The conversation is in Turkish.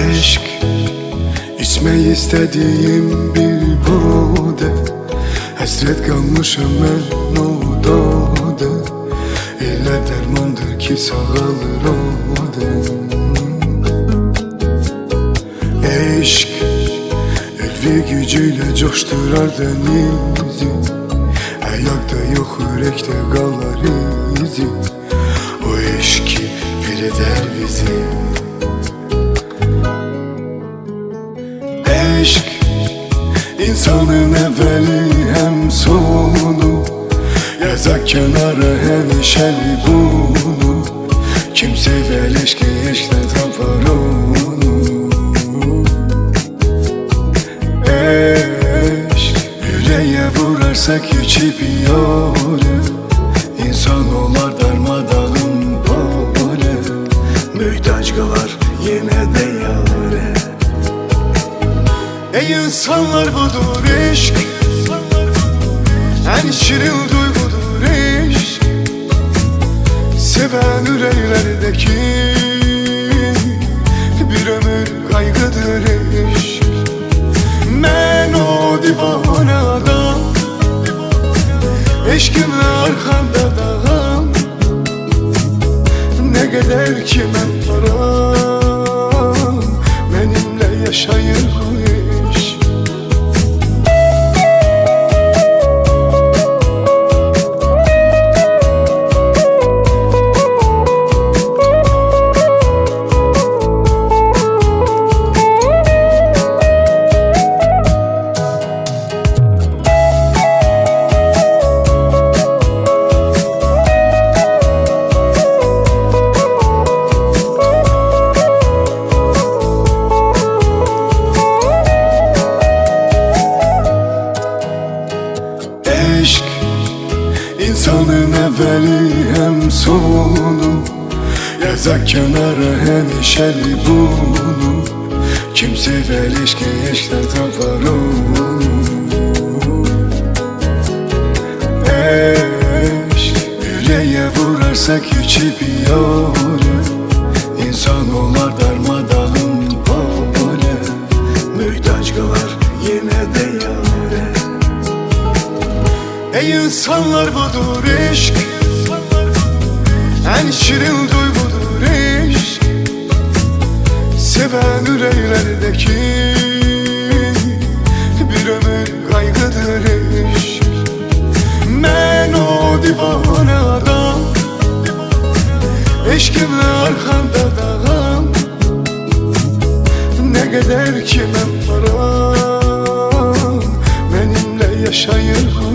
Eşk içmeyi istediğim bir bude, hasret kalmışım ben o dode. İlle dermandır ki sağalır o dem. Eşk elvi gücüyle coşturar denizi, ayakta yok yürekte kalır izi. O eşki bir eder bizi. Eşk insanın evveli hem sonu, yazak kenarı hem şeli bunu. Kim sever eşki eşkle tapar onu. Eşk yüreğe vurarsak içip yore, İnsan olar darmadağın böyle, mühtaç kalar yine de yare. Ey insanlar budur eşk, en şirin duygudur eşk. Seven yüreklerdeki bir ömür kaygıdır eşk. Ben o divane adam, eşkimle arkanda dağım. Ne kadar ki ben varam, benimle yaşayır bu eşk. Eşk insanın evveli hem sonu, yazak kenarı hem şeli bunu. Kim sever eşki eşkle tapar onu. Eşk yüreğe vurarsak içip yore, İnsan olar darmadağın böyle, mühtaç kalar yine de yare. Ey insanlar budur eşk, en şirin duygudur eşk. Seven yüreklerdeki bir ömür kaygıdır eşk. Ben o divane adam, eşkimle arkanda dağım. Ne kadar ki ben varam, benimle yaşayır